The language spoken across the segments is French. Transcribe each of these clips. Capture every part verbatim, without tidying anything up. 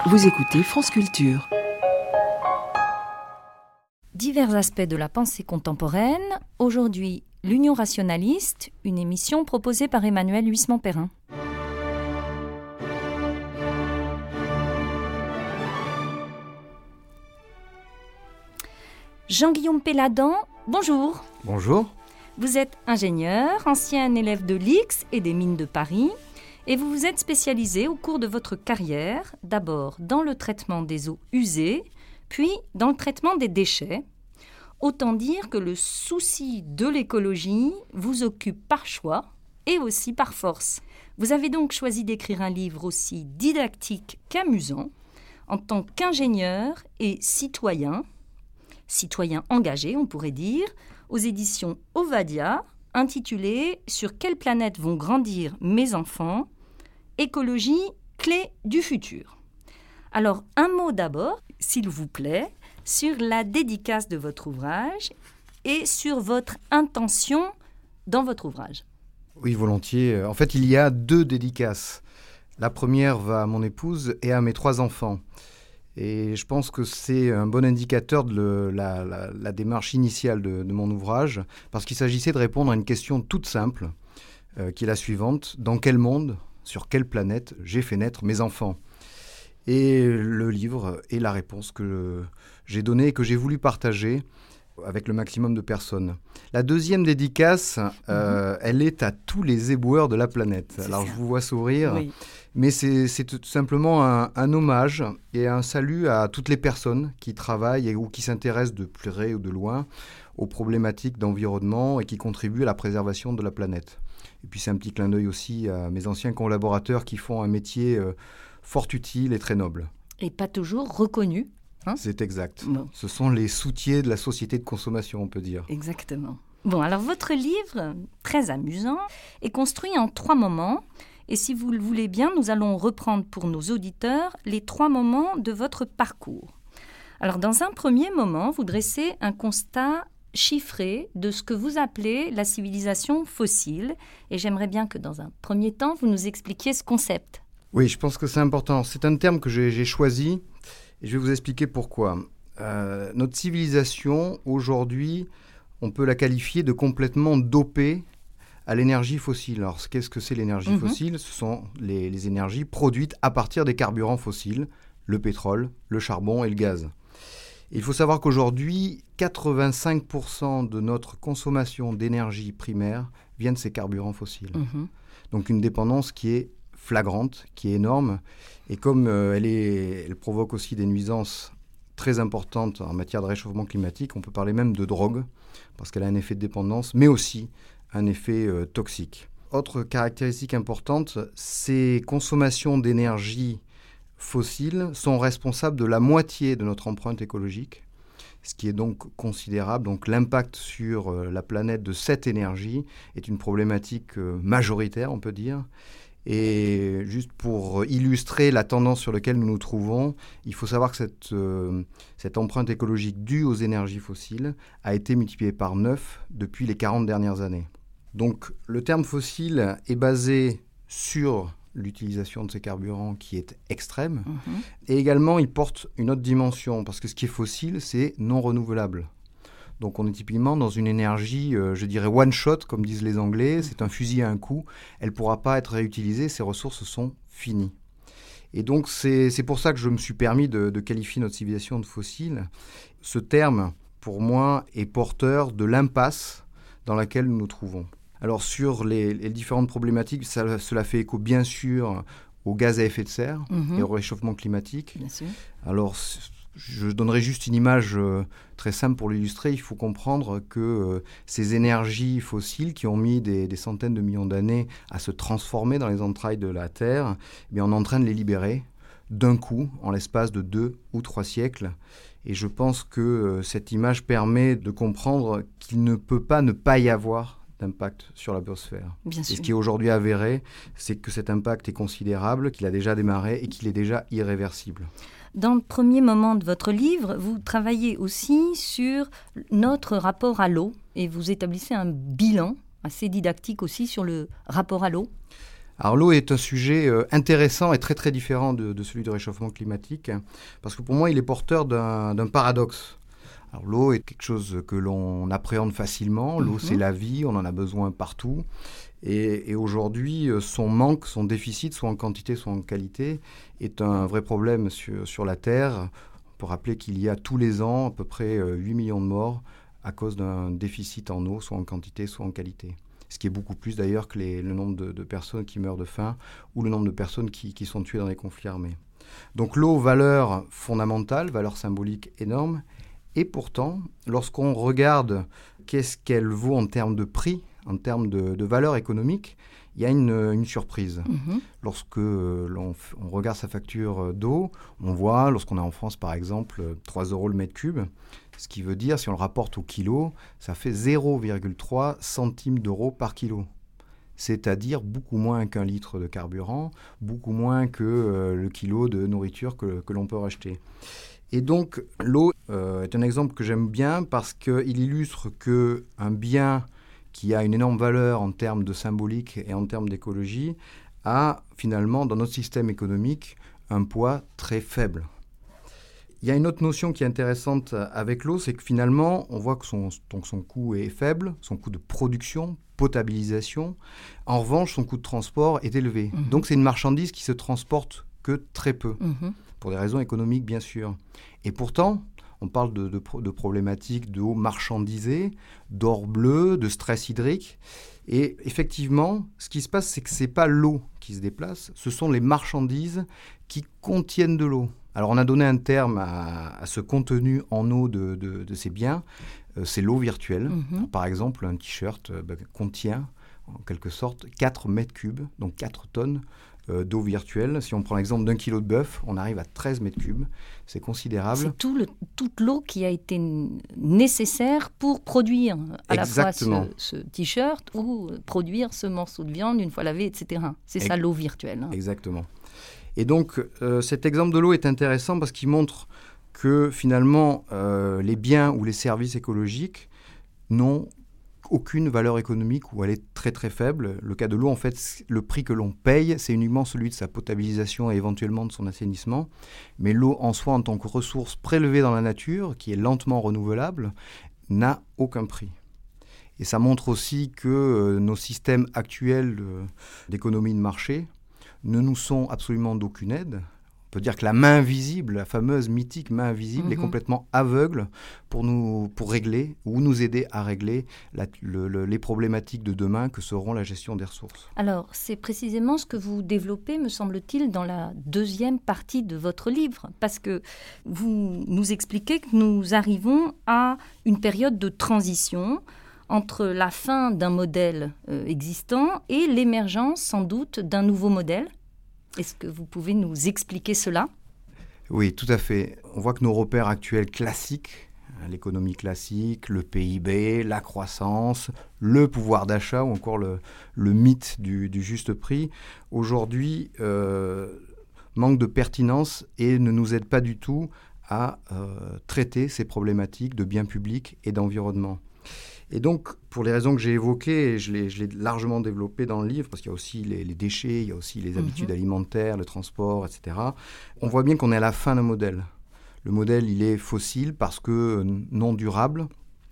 Vous écoutez France Culture. Divers aspects de la pensée contemporaine. Aujourd'hui, l'Union rationaliste, une émission proposée par Emmanuel Huysmans-Perrin. Jean-Guillaume Péladan, bonjour. Bonjour. Vous êtes ingénieur, ancien élève de l'I X et des mines de Paris, et vous vous êtes spécialisé au cours de votre carrière, d'abord dans le traitement des eaux usées, puis dans le traitement des déchets. Autant dire que le souci de l'écologie vous occupe par choix et aussi par force. Vous avez donc choisi d'écrire un livre aussi didactique qu'amusant, en tant qu'ingénieur et citoyen, citoyen engagé, on pourrait dire, aux éditions Ovadia, intitulé « Sur quelle planète vont grandir mes enfants ? Écologie, clé du futur ». Alors, un mot d'abord, s'il vous plaît, sur la dédicace de votre ouvrage et sur votre intention dans votre ouvrage. Oui, volontiers. En fait, il y a deux dédicaces. La première va à mon épouse et à mes trois enfants. Et je pense que c'est un bon indicateur de le, la, la, la démarche initiale de, de mon ouvrage, parce qu'il s'agissait de répondre à une question toute simple, euh, qui est la suivante. Dans quel monde, sur quelle planète j'ai fait naître mes enfants ? Et le livre est la réponse que j'ai donnée et que j'ai voulu partager avec le maximum de personnes. La deuxième dédicace, euh, mmh. elle est à tous les éboueurs de la planète. C'est Alors ça. Je vous vois sourire, oui. mais c'est, c'est tout simplement un, un hommage et un salut à toutes les personnes qui travaillent et, ou qui s'intéressent de près ou de loin aux problématiques d'environnement et qui contribuent à la préservation de la planète. Et puis c'est un petit clin d'œil aussi à mes anciens collaborateurs qui font un métier euh, fort utile et très noble. Et pas toujours reconnu. Hein ? C'est exact. Bon. Ce sont les soutiers de la société de consommation, on peut dire. Exactement. Bon, alors votre livre, très amusant, est construit en trois moments. Et si vous le voulez bien, nous allons reprendre pour nos auditeurs les trois moments de votre parcours. Alors, dans un premier moment, vous dressez un constat chiffré de ce que vous appelez la civilisation fossile. Et j'aimerais bien que, dans un premier temps, vous nous expliquiez ce concept. Oui, je pense que c'est important. C'est un terme que j'ai, j'ai choisi et je vais vous expliquer pourquoi. Euh, notre civilisation, aujourd'hui, on peut la qualifier de complètement dopée à l'énergie fossile. Alors, qu'est-ce que c'est l'énergie mmh. fossile ? Ce sont les, les énergies produites à partir des carburants fossiles, le pétrole, le charbon et le gaz. Et il faut savoir qu'aujourd'hui, quatre-vingt-cinq pour cent de notre consommation d'énergie primaire vient de ces carburants fossiles. Mmh. Donc, une dépendance qui est flagrante, qui est énorme. Et comme euh, elle, est, elle provoque aussi des nuisances très importantes en matière de réchauffement climatique, on peut parler même de drogue, parce qu'elle a un effet de dépendance, mais aussi un effet euh, toxique. Autre caractéristique importante, ces consommations d'énergie fossile sont responsables de la moitié de notre empreinte écologique, ce qui est donc considérable. Donc l'impact sur euh, la planète de cette énergie est une problématique euh, majoritaire, on peut dire. Et juste pour illustrer la tendance sur laquelle nous nous trouvons, il faut savoir que cette, euh, cette empreinte écologique due aux énergies fossiles a été multipliée par neuf depuis les quarante dernières années. Donc le terme fossile est basé sur l'utilisation de ces carburants qui est extrême. Mmh. Et également, il porte une autre dimension, parce que ce qui est fossile, c'est non renouvelable. Donc on est typiquement dans une énergie, euh, je dirais one shot, comme disent les Anglais. C'est un fusil à un coup. Elle ne pourra pas être réutilisée. Ces ressources sont finies. Et donc c'est, c'est pour ça que je me suis permis de, de qualifier notre civilisation de fossile. Ce terme, pour moi, est porteur de l'impasse dans laquelle nous nous trouvons. Alors sur les, les différentes problématiques, ça, cela fait écho bien sûr aux gaz à effet de serre mmh. et au réchauffement climatique. Bien sûr. Alors je donnerai juste une image euh, très simple pour l'illustrer. Il faut comprendre que euh, ces énergies fossiles qui ont mis des, des centaines de millions d'années à se transformer dans les entrailles de la Terre, eh bien, on est en train de les libérer d'un coup, en l'espace de deux ou trois siècles. Et je pense que euh, cette image permet de comprendre qu'il ne peut pas ne pas y avoir d'impact sur la biosphère. Bien sûr. Et ce qui est aujourd'hui avéré, c'est que cet impact est considérable, qu'il a déjà démarré et qu'il est déjà irréversible. Dans le premier moment de votre livre, vous travaillez aussi sur notre rapport à l'eau et vous établissez un bilan assez didactique aussi sur le rapport à l'eau. Alors l'eau est un sujet euh, intéressant et très très différent de, de celui du réchauffement climatique, parce que pour moi il est porteur d'un, d'un paradoxe. Alors l'eau est quelque chose que l'on appréhende facilement, l'eau mmh. c'est la vie, on en a besoin partout, et, et aujourd'hui son manque, son déficit, soit en quantité, soit en qualité, est un vrai problème sur, sur la Terre. On peut rappeler qu'il y a tous les ans à peu près huit millions de morts à cause d'un déficit en eau, soit en quantité, soit en qualité. Ce qui est beaucoup plus d'ailleurs que les, le nombre de, de personnes qui meurent de faim ou le nombre de personnes qui, qui sont tuées dans les conflits armés. Donc l'eau, valeur fondamentale, valeur symbolique énorme. Et pourtant, lorsqu'on regarde qu'est-ce qu'elle vaut en termes de prix, en termes de, de valeur économique, il y a une, une surprise. Mmh. Lorsque euh, l'on on regarde sa facture d'eau, on voit, lorsqu'on est en France par exemple, trois euros le mètre cube. Ce qui veut dire, si on le rapporte au kilo, ça fait zéro virgule trois centimes d'euros par kilo. C'est-à-dire beaucoup moins qu'un litre de carburant, beaucoup moins que euh, le kilo de nourriture que, que l'on peut racheter. Et donc, l'eau euh, est un exemple que j'aime bien parce qu'il illustre qu'un bien qui a une énorme valeur en termes de symbolique et en termes d'écologie a finalement, dans notre système économique, un poids très faible. Il y a une autre notion qui est intéressante avec l'eau, c'est que finalement, on voit que son, donc son coût est faible, son coût de production, potabilisation. En revanche, son coût de transport est élevé. Mmh. Donc, c'est une marchandise qui se transporte que très peu, mmh. pour des raisons économiques, bien sûr. Et pourtant, on parle de, de, de problématiques d'eau marchandisée, d'or bleu, de stress hydrique. Et effectivement, ce qui se passe, c'est que ce n'est pas l'eau qui se déplace, ce sont les marchandises qui contiennent de l'eau. Alors, on a donné un terme à, à ce contenu en eau de, de, de ces biens, euh, c'est l'eau virtuelle. Mmh. Alors, par exemple, un t-shirt euh, bah, contient, en quelque sorte, quatre mètres cubes, donc quatre tonnes euh, d'eau virtuelle. Si on prend l'exemple d'un kilo de bœuf, on arrive à treize mètres cubes. C'est considérable. C'est tout le, toute l'eau qui a été nécessaire pour produire à Exactement. la fois ce, ce t-shirt ou produire ce morceau de viande une fois lavé, et cetera. C'est Ex- ça l'eau virtuelle. Hein. Exactement. Et donc, euh, cet exemple de l'eau est intéressant parce qu'il montre que finalement, euh, les biens ou les services écologiques n'ont aucune valeur économique ou elle est très très faible. Le cas de l'eau, en fait, le prix que l'on paye, c'est uniquement celui de sa potabilisation et éventuellement de son assainissement. Mais l'eau en soi, en tant que ressource prélevée dans la nature, qui est lentement renouvelable, n'a aucun prix. Et ça montre aussi que euh, nos systèmes actuels euh, d'économie de marché ne nous sont absolument d'aucune aide. On peut dire que la main invisible, la fameuse mythique main invisible, mmh. est complètement aveugle pour, nous, pour régler ou nous aider à régler la, le, le, les problématiques de demain que seront la gestion des ressources. Alors, c'est précisément ce que vous développez, me semble-t-il, dans la deuxième partie de votre livre, parce que vous nous expliquez que nous arrivons à une période de transition entre la fin d'un modèle euh, existant et l'émergence, sans doute, d'un nouveau modèle. Est-ce que vous pouvez nous expliquer cela ? Oui, tout à fait. On voit que nos repères actuels classiques, l'économie classique, le P I B, la croissance, le pouvoir d'achat ou encore le, le mythe du, du juste prix, aujourd'hui euh, manquent de pertinence et ne nous aident pas du tout à euh, traiter ces problématiques de biens publics et d'environnement. Et donc, pour les raisons que j'ai évoquées, et je l'ai, je l'ai largement développé dans le livre, parce qu'il y a aussi les, les déchets, il y a aussi les mmh. habitudes alimentaires, le transport, et cetera, on voit bien qu'on est à la fin d'un modèle. Le modèle, il est fossile parce que non durable.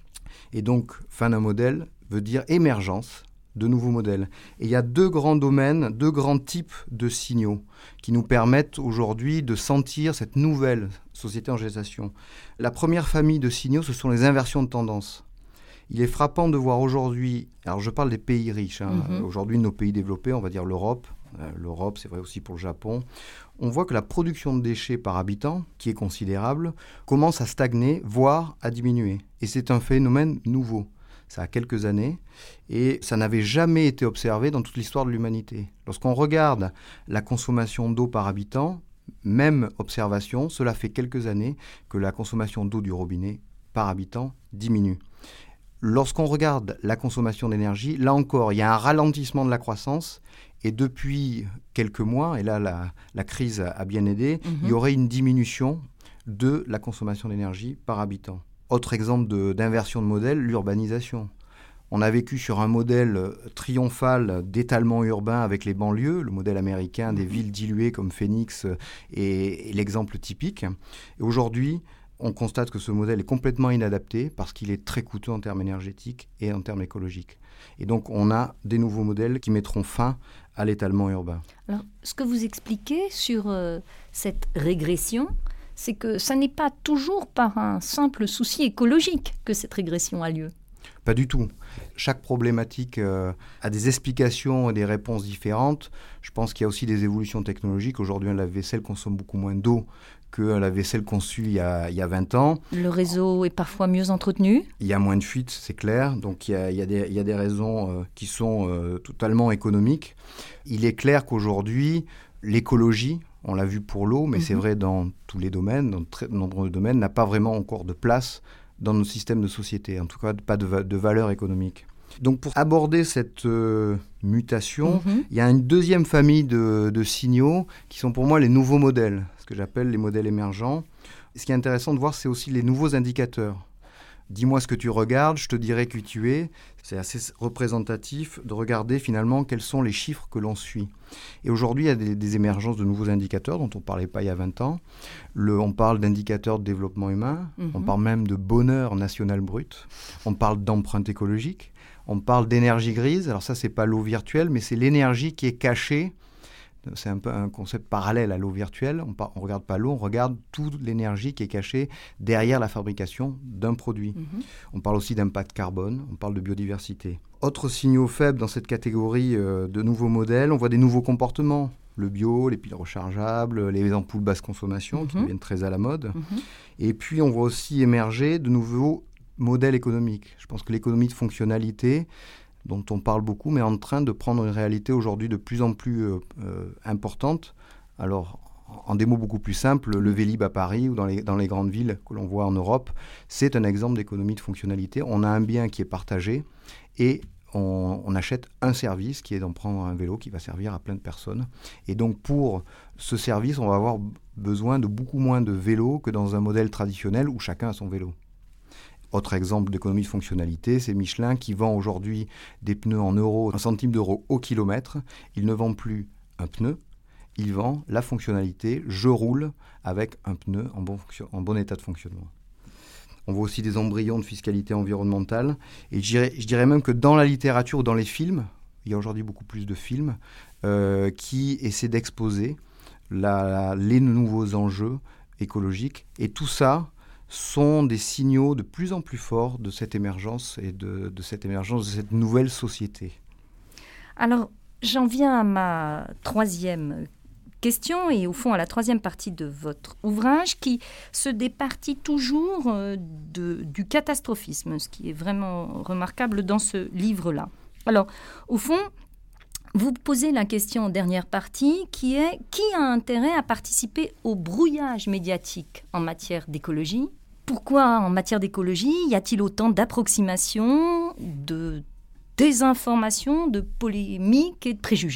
Et donc, fin d'un modèle veut dire émergence de nouveaux modèles. Et il y a deux grands domaines, deux grands types de signaux qui nous permettent aujourd'hui de sentir cette nouvelle société en gestation. La première famille de signaux, ce sont les inversions de tendance. Il est frappant de voir aujourd'hui, alors je parle des pays riches, hein, mmh. aujourd'hui nos pays développés, on va dire l'Europe, euh, l'Europe c'est vrai aussi pour le Japon, on voit que la production de déchets par habitant, qui est considérable, commence à stagner, voire à diminuer. Et c'est un phénomène nouveau. Ça a quelques années et ça n'avait jamais été observé dans toute l'histoire de l'humanité. Lorsqu'on regarde la consommation d'eau par habitant, même observation, cela fait quelques années que la consommation d'eau du robinet par habitant diminue. Lorsqu'on regarde la consommation d'énergie, là encore, il y a un ralentissement de la croissance et depuis quelques mois, et là la, la crise a bien aidé, mmh. il y aurait une diminution de la consommation d'énergie par habitant. Autre exemple de, d'inversion de modèle, l'urbanisation. On a vécu sur un modèle triomphal d'étalement urbain avec les banlieues, le modèle américain des villes diluées comme Phoenix est, est l'exemple typique. Et aujourd'hui, on constate que ce modèle est complètement inadapté parce qu'il est très coûteux en termes énergétiques et en termes écologiques. Et donc, on a des nouveaux modèles qui mettront fin à l'étalement urbain. Alors, ce que vous expliquez sur euh, cette régression, c'est que ça n'est pas toujours par un simple souci écologique que cette régression a lieu. Pas du tout. Chaque problématique euh, a des explications et des réponses différentes. Je pense qu'il y a aussi des évolutions technologiques. Aujourd'hui, un lave-vaisselle consomme beaucoup moins d'eau qu'un lave-vaisselle conçu il y a, il y a vingt ans. Le réseau est parfois mieux entretenu. Il y a moins de fuites, c'est clair. Donc il y a, il y a, des, il y a des raisons euh, qui sont euh, totalement économiques. Il est clair qu'aujourd'hui, l'écologie, on l'a vu pour l'eau, mais mmh. c'est vrai dans tous les domaines, dans de très nombreux domaines, n'a pas vraiment encore de place dans nos systèmes de société, en tout cas pas de, va- de valeur économique. Donc pour aborder cette euh, mutation, mmh. il y a une deuxième famille de, de signaux qui sont pour moi les nouveaux modèles, ce que j'appelle les modèles émergents. Et ce qui est intéressant de voir, c'est aussi les nouveaux indicateurs. Dis-moi ce que tu regardes, je te dirai qui tu es. C'est assez représentatif de regarder finalement quels sont les chiffres que l'on suit. Et aujourd'hui, il y a des, des émergences de nouveaux indicateurs dont on ne parlait pas il y a vingt ans. Le, on parle d'indicateurs de développement humain, mm-hmm. on parle même de bonheur national brut, on parle d'empreinte écologique, on parle d'énergie grise. Alors ça, ce n'est pas l'eau virtuelle, mais c'est l'énergie qui est cachée. C'est un peu un concept parallèle à l'eau virtuelle. On ne regarde pas l'eau, on regarde toute l'énergie qui est cachée derrière la fabrication d'un produit. Mmh. On parle aussi d'impact carbone, on parle de biodiversité. Autres signaux faibles dans cette catégorie euh, de nouveaux modèles, on voit des nouveaux comportements. Le bio, les piles rechargeables, les ampoules basse consommation mmh. qui deviennent très à la mode. Mmh. Et puis on voit aussi émerger de nouveaux modèles économiques. Je pense que l'économie de fonctionnalité, dont on parle beaucoup, mais en train de prendre une réalité aujourd'hui de plus en plus euh, euh, importante. Alors, en des mots beaucoup plus simples, le Vélib à Paris ou dans les, dans les grandes villes que l'on voit en Europe, c'est un exemple d'économie de fonctionnalité. On a un bien qui est partagé et on, on achète un service qui est d'en prendre un vélo qui va servir à plein de personnes. Et donc, pour ce service, on va avoir besoin de beaucoup moins de vélos que dans un modèle traditionnel où chacun a son vélo. Autre exemple d'économie de fonctionnalité, c'est Michelin qui vend aujourd'hui des pneus en euros, un centime d'euro au kilomètre. Il ne vend plus un pneu, il vend la fonctionnalité. Je roule avec un pneu en bon, fonction- en bon état de fonctionnement. On voit aussi des embryons de fiscalité environnementale. Et je dirais, je dirais même que dans la littérature ou dans les films, il y a aujourd'hui beaucoup plus de films euh, qui essaient d'exposer la, les nouveaux enjeux écologiques. Et tout ça sont des signaux de plus en plus forts de cette émergence et de, de cette émergence de cette nouvelle société. Alors, j'en viens à ma troisième question et au fond à la troisième partie de votre ouvrage qui se départit toujours de, du catastrophisme, ce qui est vraiment remarquable dans ce livre-là. Alors, au fond, vous posez la question en dernière partie qui est « Qui a intérêt à participer au brouillage médiatique en matière d'écologie ?» Pourquoi en matière d'écologie y a-t-il autant d'approximations, de désinformations, de polémiques et de préjugés ?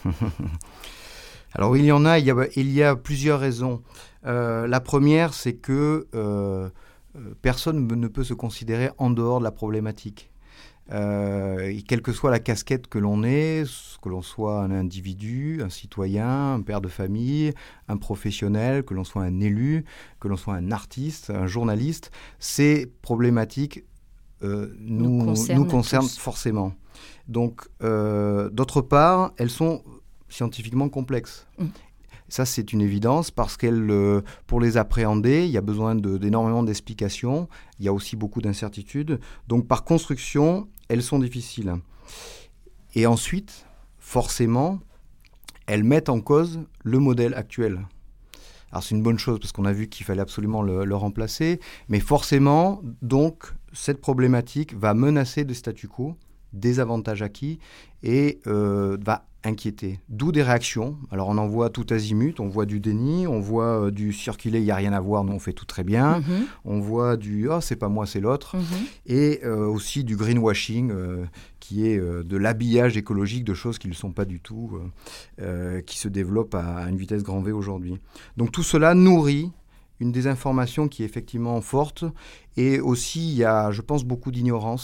Alors il y en a, il y a, il y a plusieurs raisons. Euh, la première, c'est que euh, personne ne peut se considérer en dehors de la problématique. Euh, et quelle que soit la casquette que l'on ait, que l'on soit un individu, un citoyen, un père de famille, un professionnel, que l'on soit un élu, que l'on soit un artiste, un journaliste, ces problématiques euh, nous, nous concernent, nous concernent forcément. Donc, euh, d'autre part, elles sont scientifiquement complexes. Mmh. Ça, c'est une évidence parce qu'elle, euh, pour les appréhender, il y a besoin de, d'énormément d'explications. Il y a aussi beaucoup d'incertitudes. Donc, par construction, elles sont difficiles. Et ensuite, forcément, elles mettent en cause le modèle actuel. Alors, c'est une bonne chose parce qu'on a vu qu'il fallait absolument le, le remplacer. Mais forcément, donc, cette problématique va menacer le statu quo, des avantages acquis et euh, va inquiéter. D'où des réactions. Alors on en voit tout azimut, on voit du déni, on voit euh, du circuler, il n'y a rien à voir, nous on fait tout très bien. Mm-hmm. On voit du « oh, c'est pas moi, c'est l'autre mm-hmm. ». Et euh, aussi du greenwashing, euh, qui est euh, de l'habillage écologique de choses qui ne le sont pas du tout, euh, euh, qui se développent à, à une vitesse grand V aujourd'hui. Donc tout cela nourrit une désinformation qui est effectivement forte. Et aussi, il y a, je pense, beaucoup d'ignorance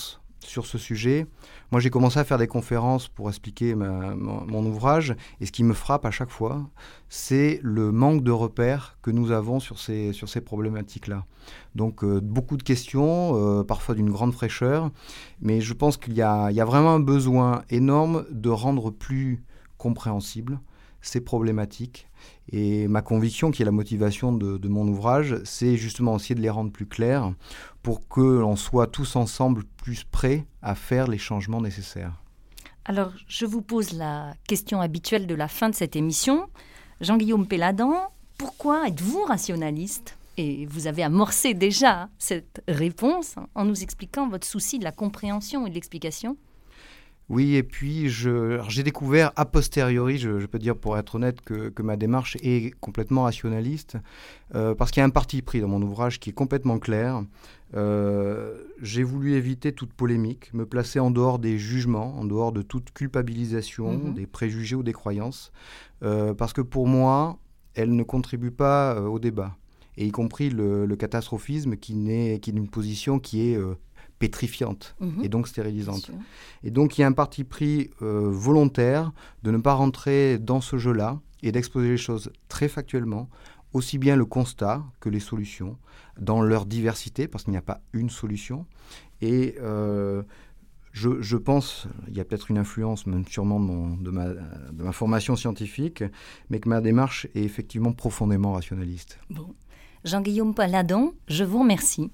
sur ce sujet. Moi, j'ai commencé à faire des conférences pour expliquer ma, mon, mon ouvrage. Et ce qui me frappe à chaque fois, c'est le manque de repères que nous avons sur ces, sur ces problématiques-là. Donc, euh, beaucoup de questions, euh, parfois d'une grande fraîcheur. Mais je pense qu'il y a, il y a vraiment un besoin énorme de rendre plus compréhensible ces problématiques. Et ma conviction, qui est la motivation de, de mon ouvrage, c'est justement essayer de les rendre plus clairs pour que l'on soit tous ensemble plus prêts à faire les changements nécessaires. Alors, je vous pose la question habituelle de la fin de cette émission. Jean-Guillaume Péladan, pourquoi êtes-vous rationaliste ? Et vous avez amorcé déjà cette réponse en nous expliquant votre souci de la compréhension et de l'explication. Oui, et puis je, j'ai découvert a posteriori, je, je peux dire pour être honnête, que, que ma démarche est complètement rationaliste, euh, parce qu'il y a un parti pris dans mon ouvrage qui est complètement clair. Euh, j'ai voulu éviter toute polémique, me placer en dehors des jugements, en dehors de toute culpabilisation, mmh. des préjugés ou des croyances, euh, parce que pour moi, elles ne contribuent pas euh, au débat, et y compris le, le catastrophisme qui, n'est, qui est une position qui est... Euh, pétrifiante mmh. et donc stérilisante. Et donc il y a un parti pris euh, volontaire de ne pas rentrer dans ce jeu-là et d'exposer les choses très factuellement, aussi bien le constat que les solutions, dans leur diversité, parce qu'il n'y a pas une solution. Et euh, je, je pense, il y a peut-être une influence, même sûrement de, mon, de, ma, de ma formation scientifique, mais que ma démarche est effectivement profondément rationaliste. Bon. Jean-Guillaume Péladan, je vous remercie.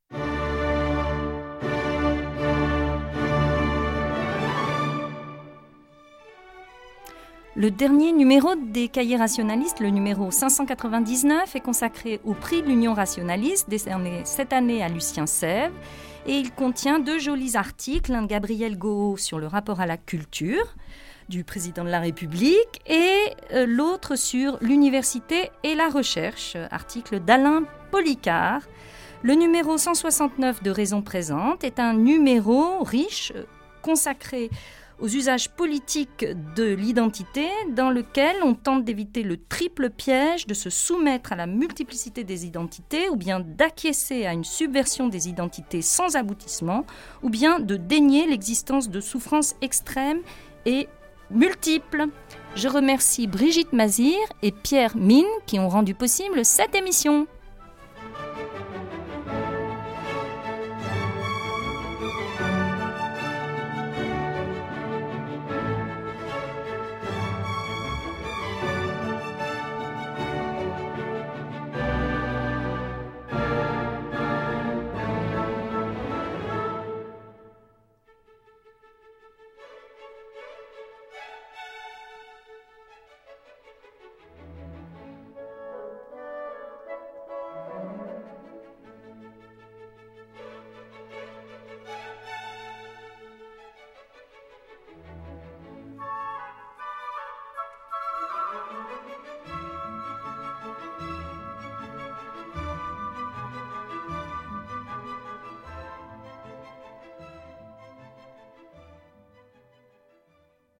Le dernier numéro des Cahiers rationalistes, le numéro cinq cent quatre-vingt-dix-neuf, est consacré au prix de l'Union rationaliste, décerné cette année à Lucien Sèvres. Et il contient deux jolis articles, l'un de Gabriel Goho sur le rapport à la culture du président de la République et euh, l'autre sur l'université et la recherche, article d'Alain Policard. Le numéro cent soixante-neuf de Raison présente est un numéro riche, consacré aux usages politiques de l'identité, dans lequel on tente d'éviter le triple piège de se soumettre à la multiplicité des identités, ou bien d'acquiescer à une subversion des identités sans aboutissement, ou bien de dénier l'existence de souffrances extrêmes et multiples. Je remercie Brigitte Mazir et Pierre Mine qui ont rendu possible cette émission.